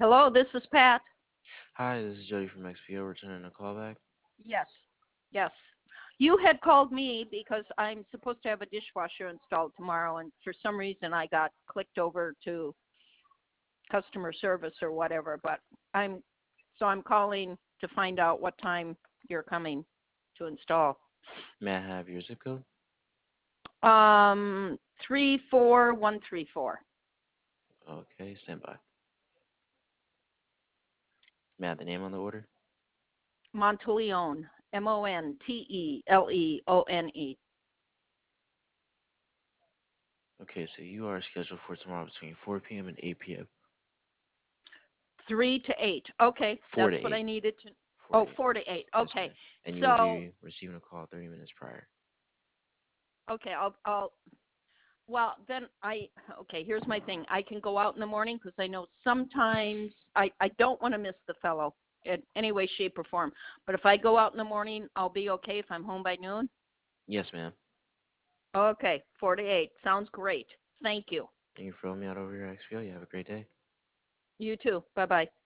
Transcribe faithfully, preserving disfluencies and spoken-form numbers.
Hello, this is Pat. Hi, this is Jody from X P O returning a callback. Yes. Yes. You had called me because I'm supposed to have a dishwasher installed tomorrow, and for some reason I got clicked over to customer service or whatever. But I'm so I'm calling to find out what time you're coming to install. May I have your zip code? Um, three four one three four. Okay, stand by. May I have the name on the order? Monteleone. M O N T E L E O N E. Okay, so you are scheduled for tomorrow between four p m and eight p m Three to eight. Okay, four that's to what I eight. needed to. four to Oh, eight. four to eight. Yes, Okay. ma'am. And you will So be receiving a call thirty minutes prior. okay, I'll I'll well then I okay, here's my thing. I can go out in the morning because I know sometimes I I don't want to miss the fellow in any way, shape, or form. But if I go out in the morning, I'll be okay if I'm home by noon. Yes, ma'am. Okay, four to eight. Sounds great. Thank you. Thank you for filling me out over here, X P O. You have a great day. You too. Bye bye.